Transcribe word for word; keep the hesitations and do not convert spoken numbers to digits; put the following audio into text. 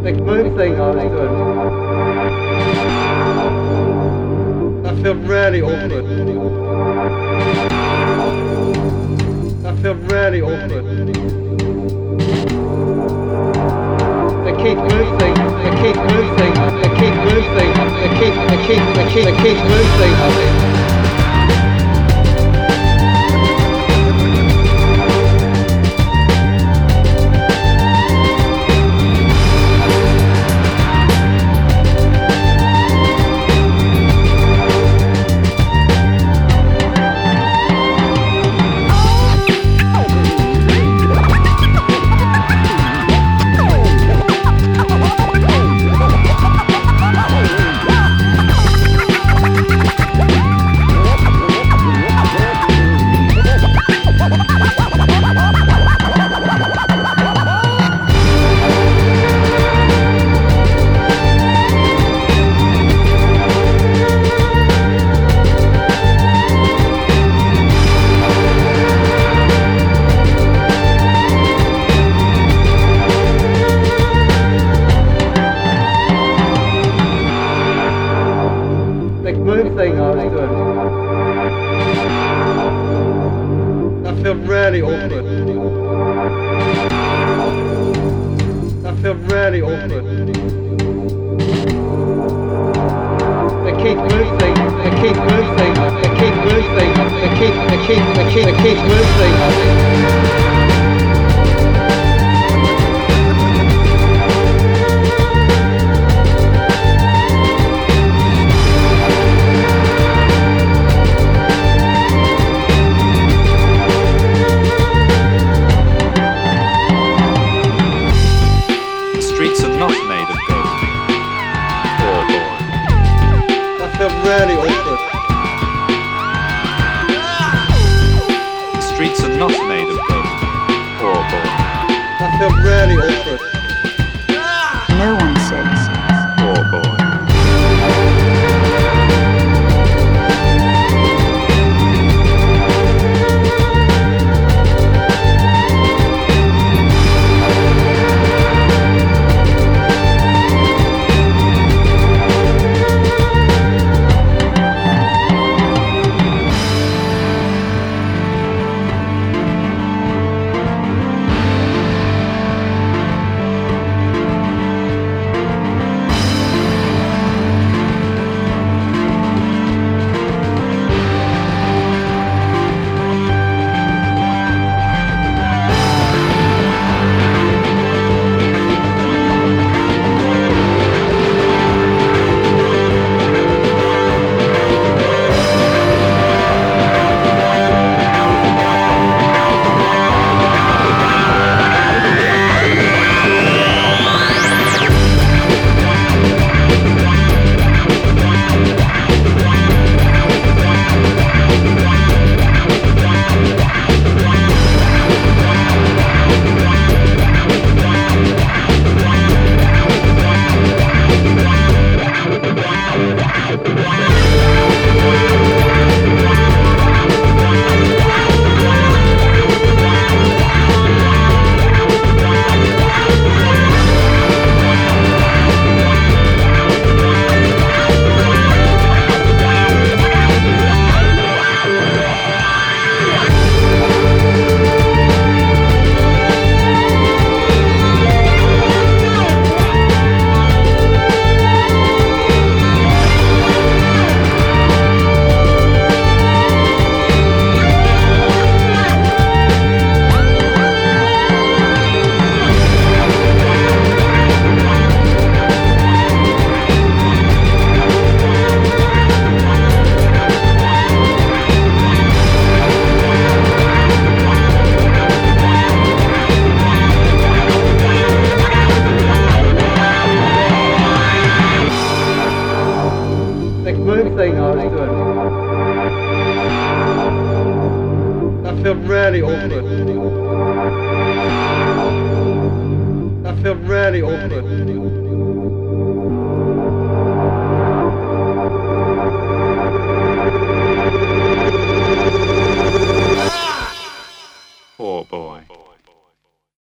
The moon thing I was doing. I feel really awkward. I feel really awkward. They keep moving, they keep moving, they keep moving, they keep, they keep, they keep, they keep moving. Moon thing I was doing. I feel really awkward. I feel really awkward. They keep moving, they keep moving, they keep moving, they keep, they keep, they keep, they keep moving. Really awkward. The streets are not made of gold. Poor boy. I feel really awkward. No one says. Poor boy. Thing I was doing. I feel really awkward. I feel really awkward.